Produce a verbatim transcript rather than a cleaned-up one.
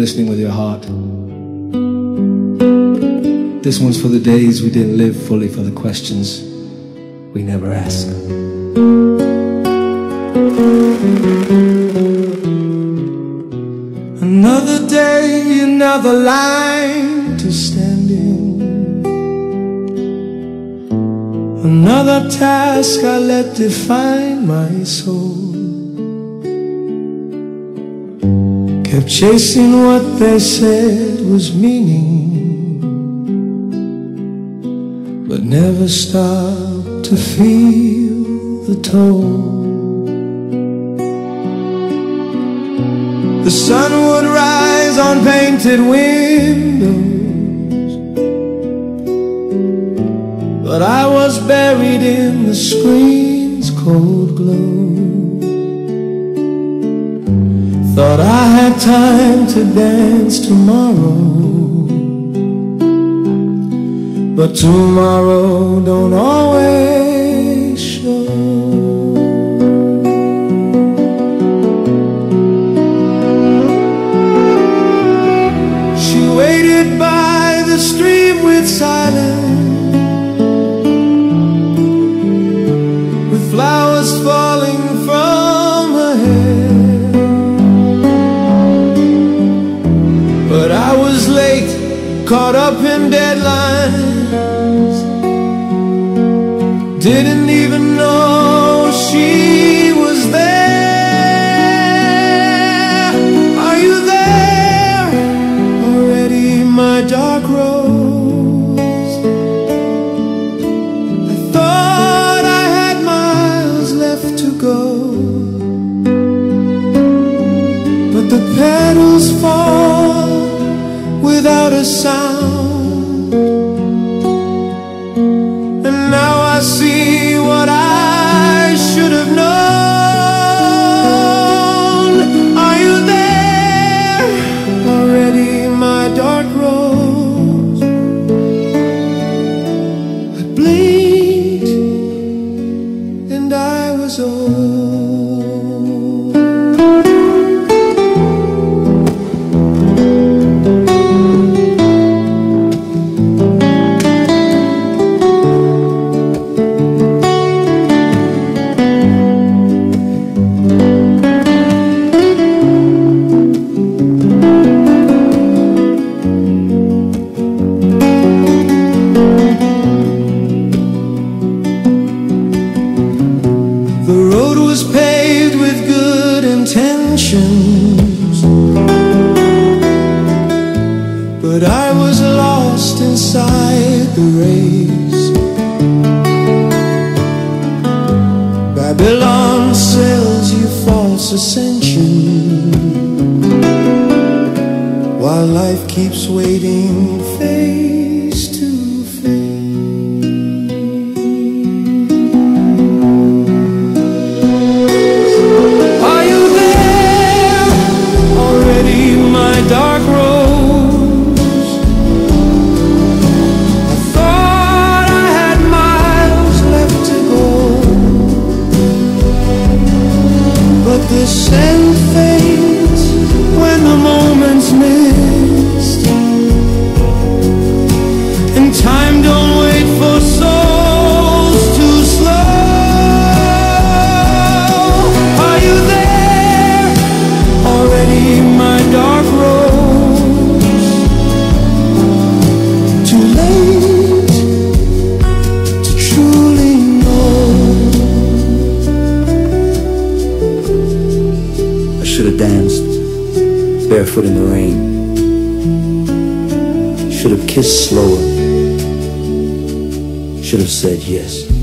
listening with your heart. This one's for the days we didn't live fully, for the questions we never asked. Another day, another line to stand in. Another task I let define my soul. Kept chasing what they said was meaning, but never stopped to feel the toll. The sun would rise on painted windows, but I was buried in the screen's cold glow. Thought I had time to dance tomorrow, but tomorrow don't always show. She waited by the stream with silence, with flowers falling from her hair. But I was late, caught up in deadlines, didn't even know she was there. Are you there already, my dark rose? I thought I had miles left to go, but the petals fall without a sound, and now I see what I should have known. Are you there already, my dark rose? I blinked and I was old. The road was paved with good intentions, but I was lost inside the race. Babylon sells you false ascension, while life keeps waiting face to dark rose. I thought I had miles left to go, but the scent fades when the moment's missed, and time don't wait for souls too slow. Are you there already, my dark rose? Should have danced barefoot in the rain, should have kissed slower, should have said yes.